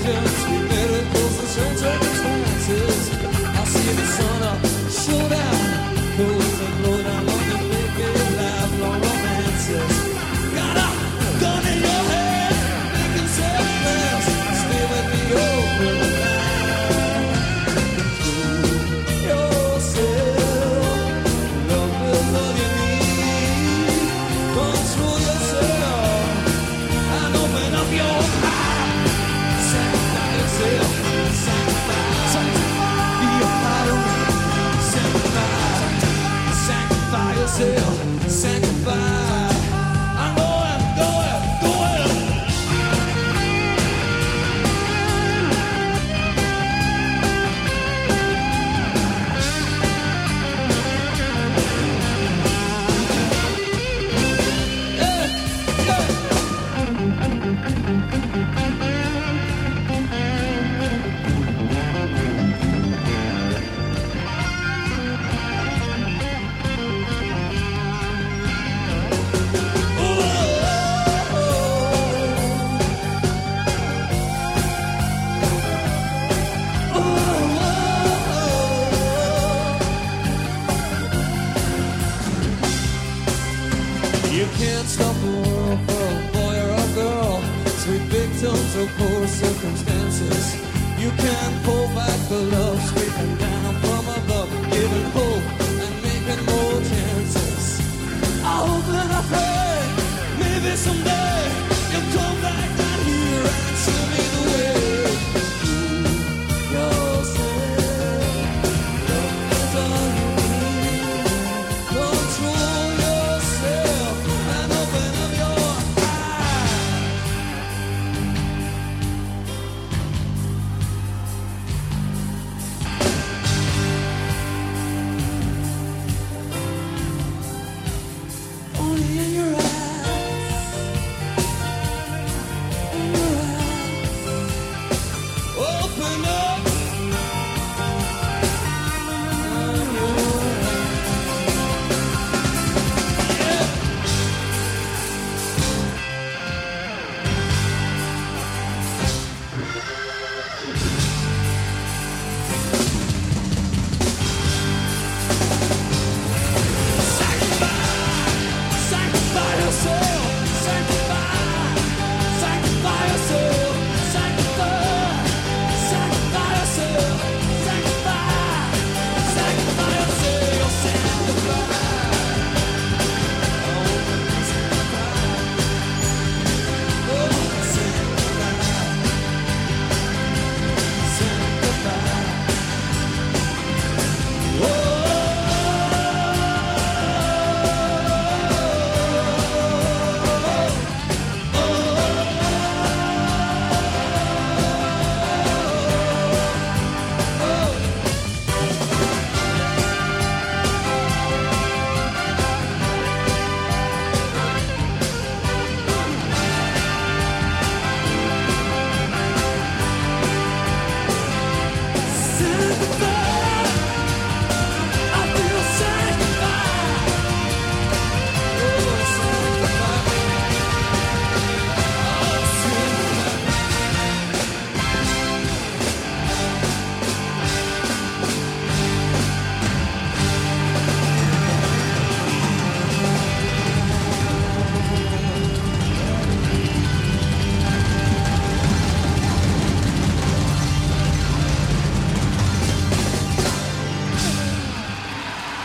agents, we miracles and certain circumstances. I see the sun up, slow down, goes and blow down on the big, big, lifelong romances. Got a gun in your hand, making selfless, stay with me over the line. Yourself, love is all you need. Control yourself and open up your heart. Sanctify yourself, sanctify, be a fire. Sanctify yourself, sanctify. I'm going. You can't stop the world for a boy or a girl, sweet victims of poor circumstances. You can't pull back the love sweet and